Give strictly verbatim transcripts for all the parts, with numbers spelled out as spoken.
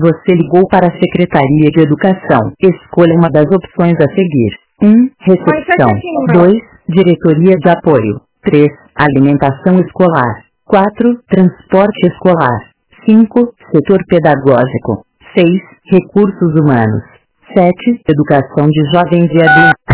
Você ligou para a Secretaria de Educação. Escolha uma das opções a seguir. um. Recepção. dois. Diretoria de Apoio. três. Alimentação escolar. quatro. Transporte escolar. cinco. Setor pedagógico. seis. Recursos humanos. sete. Educação de jovens e adultos.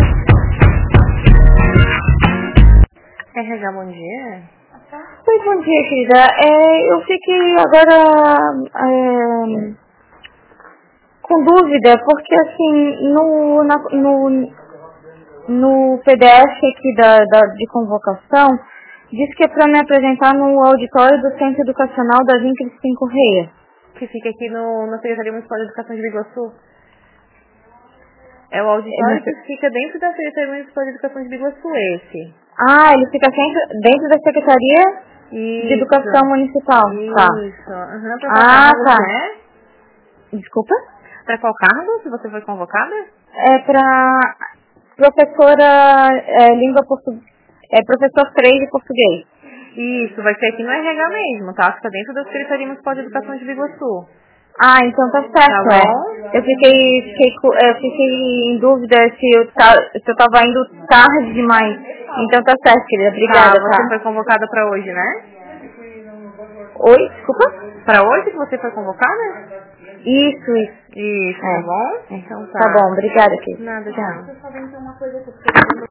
R H, bom dia. Oi, bom dia, querida. É, eu fiquei agora é, com dúvida, porque assim, no, na, no, no P D F aqui da, da, de convocação, diz que é para me apresentar no auditório do Centro Educacional da Vim Crispim Correia. Que fica aqui no, na Secretaria Municipal de Educação de Biguaçu. É o auditório que fica dentro da Secretaria Municipal de Educação de Biguaçu, esse. Ah, ele fica sempre dentro da Secretaria Isso. de Educação Municipal. Isso. Tá. Uhum. Pra qual Ah, cargo tá. você é? Desculpa? Pra qual cargo que você foi convocada? É para professora é, língua portuguesa. É professor três de português. Isso, vai ser aqui no R H mesmo, tá? Fica dentro da Secretaria Municipal de Educação de Biguaçu. Ah, então tá certo, Tá é. bom? Eu fiquei, fiquei, co- eu fiquei em dúvida se eu, ta, se eu tava indo tarde demais. Então tá certo, querida. Obrigada, Tá, você tá? foi convocada pra hoje, né? Oi, desculpa? Pra hoje que você foi convocada? Isso, isso. Isso, É. tá bom? Então tá. Tá bom, obrigada, querida. Nada, Tchau. tchau.